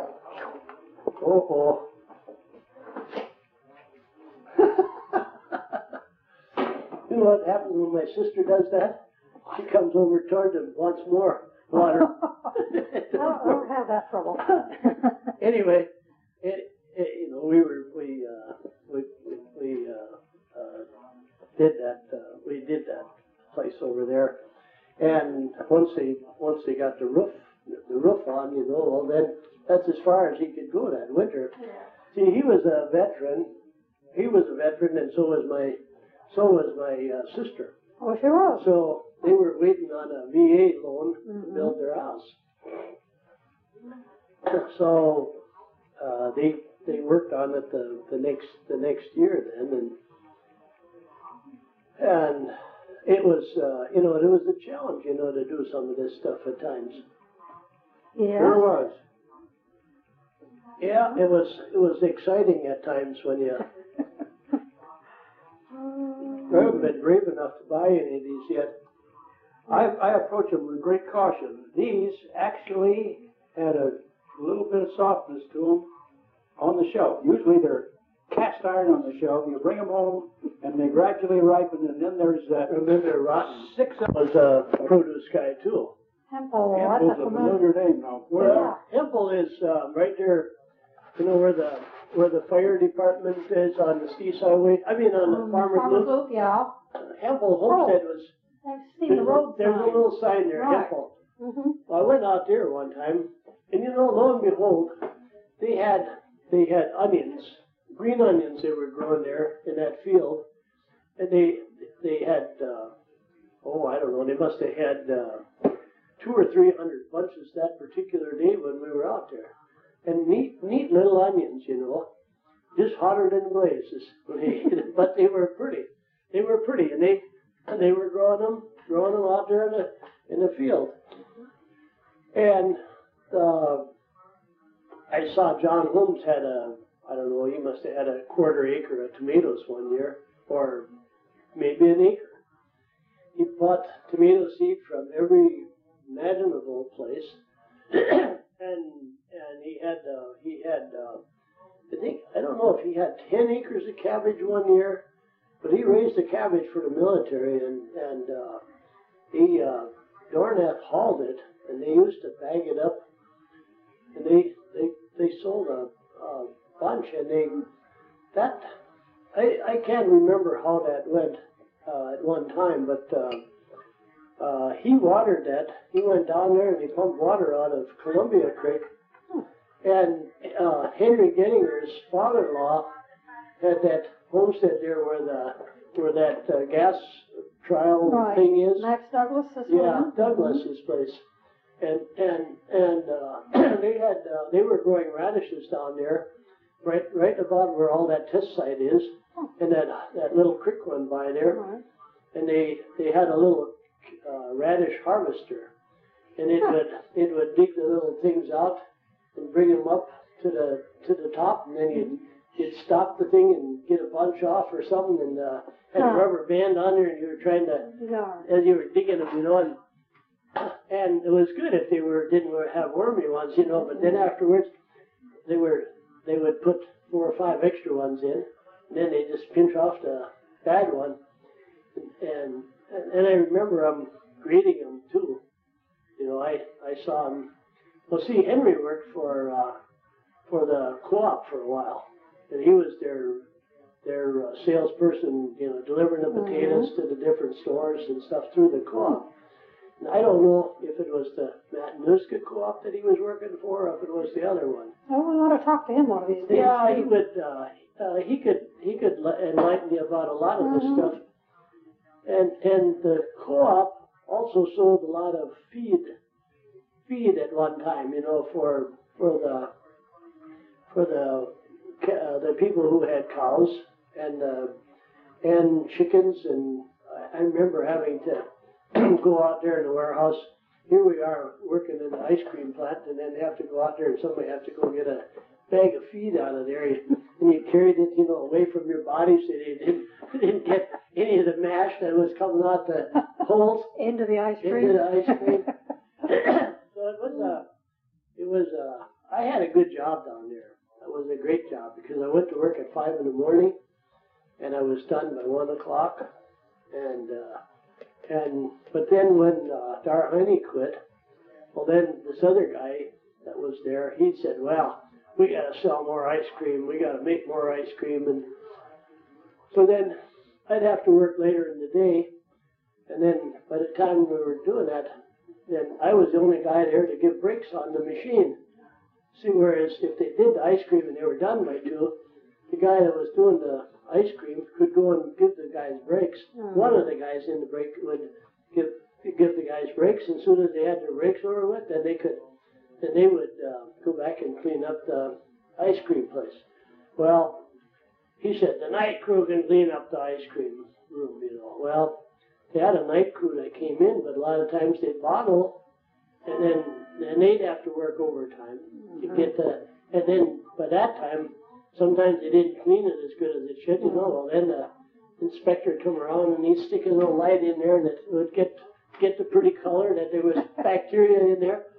You know what happens when my sister does that? She comes over toward and wants more water. I don't have that trouble. Anyway, you know, we did that place over there, and once they got the roof on, you know, well then that's as far as he could go that winter. Yeah. See, he was a veteran, and so was my sister. Oh, she was. So they were waiting on a VA loan to build their house. So they worked on it the next year then, and it was you know, it was a challenge, you know, to do some of this stuff at times. Yeah. Sure was. Yeah, it was exciting at times when you. I haven't been brave enough to buy any of these yet. I approach them with great caution. These actually had a little bit of softness to them on the shelf. Usually they're cast iron on the shelf. You bring them home and they gradually ripen, and then there's that. And then they're rotten. 6 Was a produce guy too. Hempel, Hempel's that's a a familiar. familiar name now. Well, Hempel is right there. You know where the fire department is on the East Highway. I mean on the Farmer's Loop. Loop, yeah. Hempel Homestead was. I've seen the road There's sign. a little sign there, Right. Hempel. Mm-hmm. Well, I went out there one time, and you know, lo and behold, they had onions, green onions they were growing there in that field, and they had I don't know, they must have had 200 or 300 bunches that particular day when we were out there, and neat little onions, you know, just hotter than blazes. But they were pretty. They were pretty, and they were growing them out there in the field. And I saw John Holmes had I don't know, he must have had a quarter acre of tomatoes one year, or maybe an acre. He bought tomato seed from every imaginable place, and he had I don't know if he had 10 acres of cabbage one year, but he raised the cabbage for the military, and he Dornath hauled it, and they used to bag it up, and they sold a bunch, and I can't remember how that went at one time, but he watered that. He went down there and he pumped water out of Columbia Creek, and Henry Gettinger's father-in-law had that homestead there where that gas trial Right. thing is. Max Douglas' Yeah, one? Douglas's place. And they were growing radishes down there, right about where all that test site is, and that little creek run by there. Right. And they had a little radish harvester, and it would dig the little things out and bring them up to the top, and then you'd stop the thing and get a bunch off or something, and had a rubber band on there, and you were trying to, as you were digging them, and it was good if they didn't have wormy ones, but then afterwards they would put 4 or 5 extra ones in, and then they just pinch off the bad one, and I remember grading them too. I saw him. Well, see, Henry worked for the co-op for a while, and he was their salesperson, delivering the potatoes to the different stores and stuff through the co-op. And I don't know if it was the Matanuska co-op that he was working for, or if it was the other one. Oh, we want to talk to him one of these days. Yeah, he would. He could enlighten you about a lot of this stuff. And the co-op also sold a lot of feed at one time, for the people who had cows and chickens, and I remember having to go out there in the warehouse. Here we are working in the ice cream plant, and then have to go out there, and somebody have to go get a bag of feed out of there, and you carried it, away from your body so you didn't get any of the mash that was coming out the holes Into the ice cream. into the ice cream. So I had a good job down there. It was a great job because I went to work at 5 in the morning, and I was done by 1 o'clock, but then when Dar Honey quit, well, then this other guy that was there, he said, well, we got to sell more ice cream. We got to make more ice cream. And so then I'd have to work later in the day. And then by the time we were doing that, then I was the only guy there to give breaks on the machine. See, whereas if they did the ice cream and they were done by 2, the guy that was doing the ice cream could go and give the guys breaks. One of the guys in the break would give the guys breaks, and as soon as they had their breaks over with, then they would go back and clean up the ice cream place. Well, he said the night crew can clean up the ice cream room. Well, they had a night crew that came in, but a lot of times they'd bottle, and then they'd have to work overtime to get and then by that time, sometimes they didn't clean it as good as it should, Well, then the inspector would come around and he'd stick his little light in there, and it would get the pretty color that there was bacteria in there.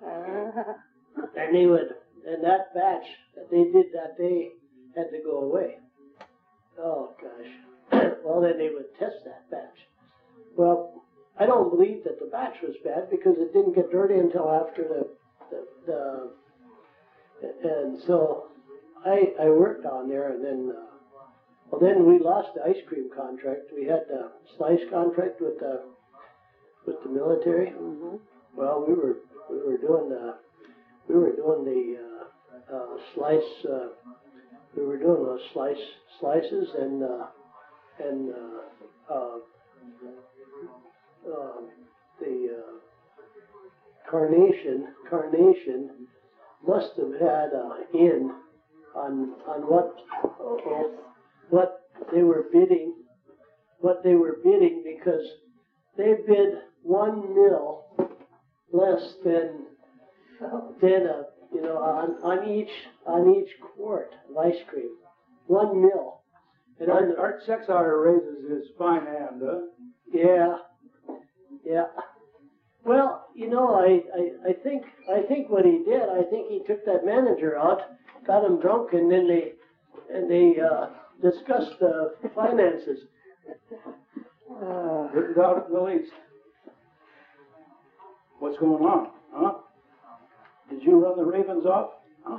And that batch that they did that day had to go away. Oh gosh. Well, then they would test that batch. Well, I don't believe that the batch was bad because it didn't get dirty until after and so I worked on there, and then then we lost the ice cream contract. We had the slice contract with the military. Well, we were doing the slice. We were doing those slices and the Carnation must have had in on what they were bidding, because they bid 1 mil less than on each quart of ice cream. 1 mil. And Art Sexauer raises his fine hand, huh? Yeah. Well, I think what he did, I think he took that manager out, got him drunk, and then they discussed the finances. Didn't doubt it in the least. What's going on, huh? Did you run the Ravens off? Huh?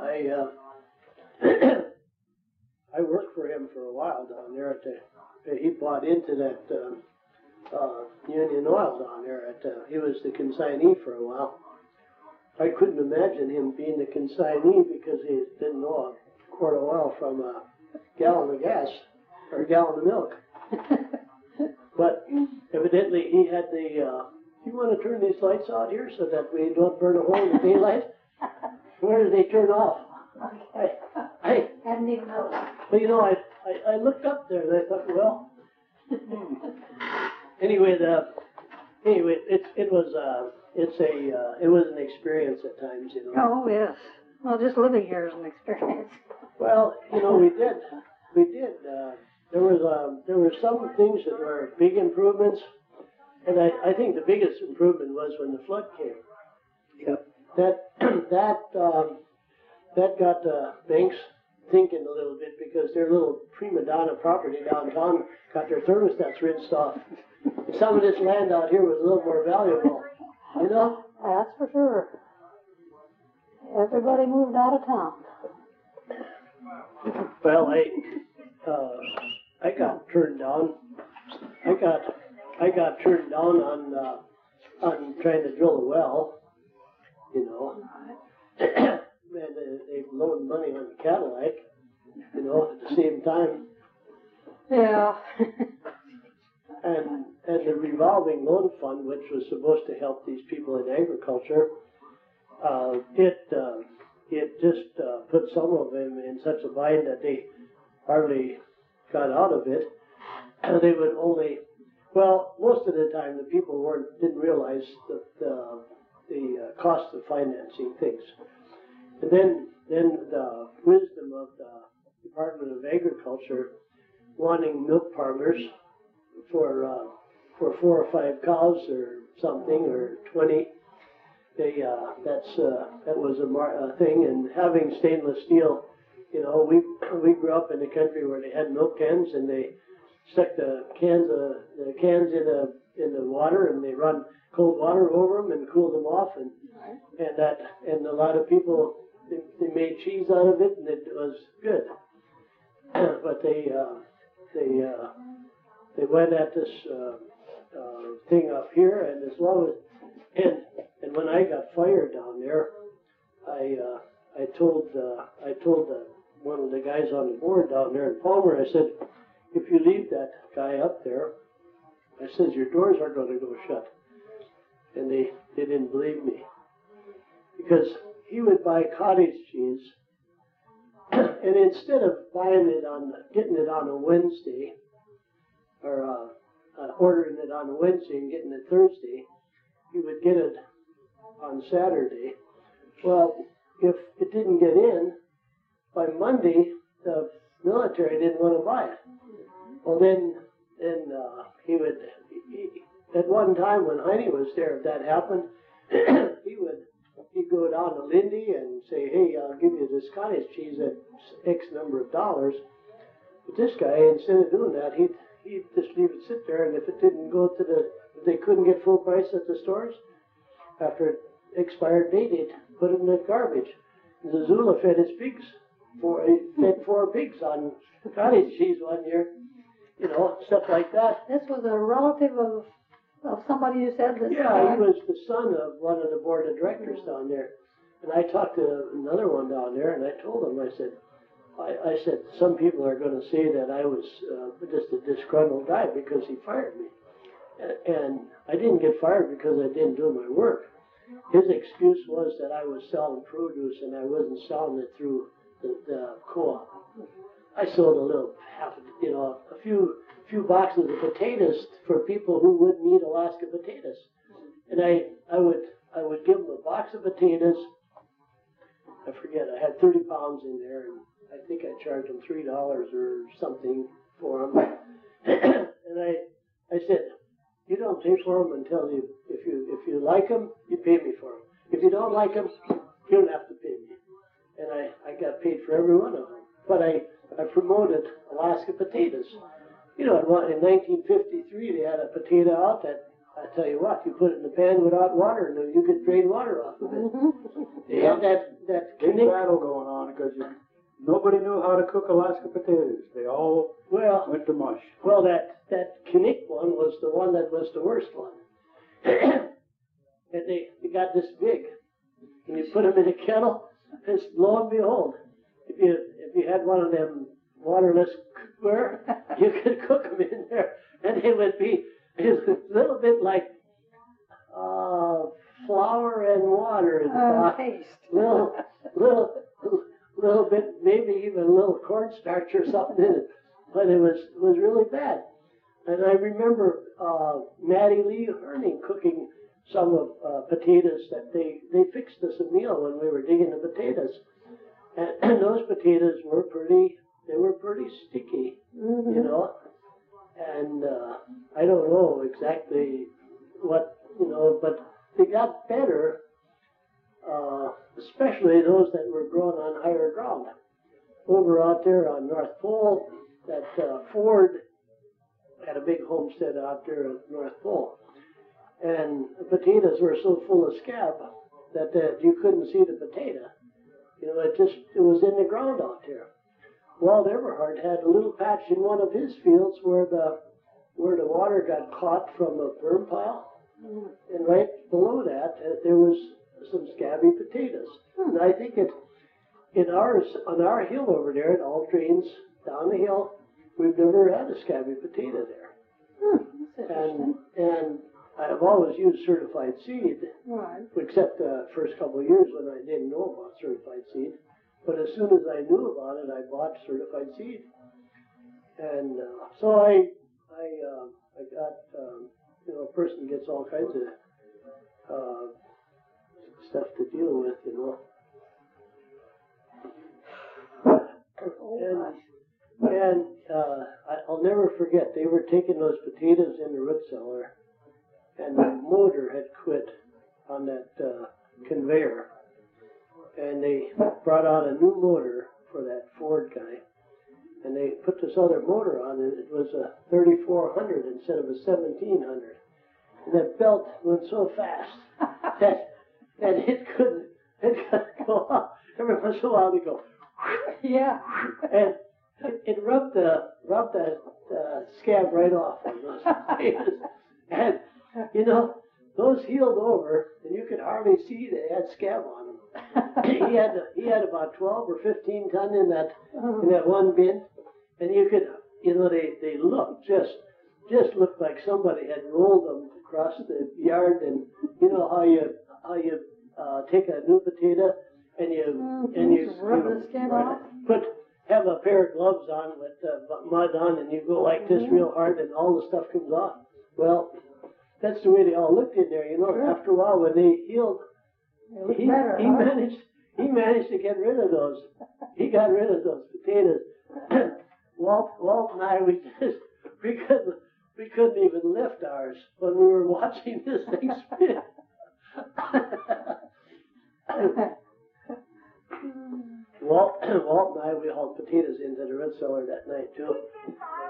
I worked for him for a while down there he bought into that Union Oil down there he was the consignee for a while. I couldn't imagine him being the consignee because he didn't know a quart of oil from a gallon of gas or a gallon of milk. But evidently he had the, you want to turn these lights out here so that we don't burn a hole in the daylight? Where did they turn off? I Hadn't even noticed. well, you know, I looked up there and I thought, well, anyway, it was an experience at times, you know. Oh, yes. Well, just living here is an experience. Well, you know, we did. There were some things that were big improvements, and I think the biggest improvement was when the flood came. Yep. That got the banks thinking a little bit because their little prima donna property downtown got their thermostats rinsed off. And some of this land out here was a little more valuable, you know? That's for sure. Everybody moved out of town. Well, I got turned down. I got turned down on trying to drill a well, you know. And they loaned money on the Cadillac, you know, at the same time. Yeah. And the revolving loan fund, which was supposed to help these people in agriculture, it just put some of them in such a bind that they hardly got out of it. And they would only, well, most of the time the people didn't realize the cost of financing things. And then the wisdom of the Department of Agriculture wanting milk parlors for 4 or 5 cows or something, or 20. That was a thing. And having stainless steel, you know, we grew up in a country where they had milk cans and they stuck the cans in the water and they run cold water over them and cooled them off, and a lot of people they made cheese out of it and it was good. But they went at this thing up here, and as long as and when I got fired down there, I told one of the guys on the board down there in Palmer, I said, if you leave that guy up there, I says, your doors are going to go shut. And they didn't believe me, because he would buy cottage cheese, and instead of getting it on a Wednesday, or ordering it on a Wednesday and getting it Thursday, he would get it on Saturday. Well, if it didn't get in, by Monday, the military didn't want to buy it. Well, then at one time when Heine was there, if that happened, he'd go down to Lindy and say, hey, I'll give you this cottage cheese at X number of dollars. But this guy, instead of doing that, he'd just leave it sit there, and if it didn't go if they couldn't get full price at the stores, after it expired date, he'd put it in the garbage. And Zazula fed his pigs. He fed 4 pigs on cottage cheese one year, you know, stuff like that. This was a relative of somebody you said that. Yeah, he was the son of one of the board of directors down there. And I talked to another one down there, and I told him, I said, some people are going to say that I was just a disgruntled guy because he fired me. And I didn't get fired because I didn't do my work. His excuse was that I was selling produce and I wasn't selling it through the co-op. I sold a few boxes of potatoes for people who wouldn't eat Alaska potatoes. And I would give them a box of potatoes. I forget, I had 30 pounds in there, and I think I charged them $3 or something for them. And I said, you don't pay for them until if you like them, you pay me for them. If you don't like them, you don't have to pay me. And I got paid for every one of them. But I promoted Alaska potatoes. You know, in 1953, they had a potato out that, I tell you what, you put it in the pan without water, and you could drain water off of it. They had that big battle going on because nobody knew how to cook Alaska potatoes. They all went to mush. Well, that Kinnick one was the one that was the worst one. And they got this big, and you put them in a kettle, and lo and behold, if you had one of them waterless cookware, you could cook them in there and it would be a little bit like flour and water in the pot. Taste. Little, little bit, maybe even a little cornstarch or something in it, but it was really bad. And I remember Mattie Lee Herning cooking some of potatoes that they fixed us a meal when we were digging the potatoes, and those potatoes were pretty sticky, you know. And I don't know exactly what, you know, but they got better, especially those that were grown on higher ground. Over out there on North Pole, that Ford had a big homestead out there at North Pole. And the potatoes were so full of scab that you couldn't see the potato. You know, it was in the ground out there. Walt Everhart had a little patch in one of his fields where the water got caught from a burn pile. And right below that, there was some scabby potatoes. And I think on our hill over there, it all drains down the hill. We've never had a scabby potato there. That's interesting. And I've always used certified seed, Right. except the first couple of years when I didn't know about certified seed. But as soon as I knew about it, I bought certified seed. And so I got, you know, a person gets all kinds of stuff to deal with, you know. And I'll never forget, they were taking those potatoes in the root cellar, and the motor had quit on that conveyor. And they brought out a new motor for that Ford guy, and they put this other motor on, and it was a 3400 instead of a 1700. And that belt went so fast that it couldn't go off. Every once in a while, they go, Yeah. and it rubbed the scab right off on those potatoes. And you know, those healed over, and you could hardly see they had scab on them. he had about 12 or 15 ton in that one bin, and you could, you know, they looked just looked like somebody had rolled them across the yard. And you know how you take a new potato and you rub the skin off. Have a pair of gloves on with mud on, and you go like this real hard, and all the stuff comes off. Well, that's the way they all looked in there, you know. Sure. After a while, when they healed, he managed to get rid of those. He got rid of those potatoes. Walt and I, we couldn't even lift ours when we were watching this thing spin. Walt and I, we hauled potatoes into the root cellar that night too.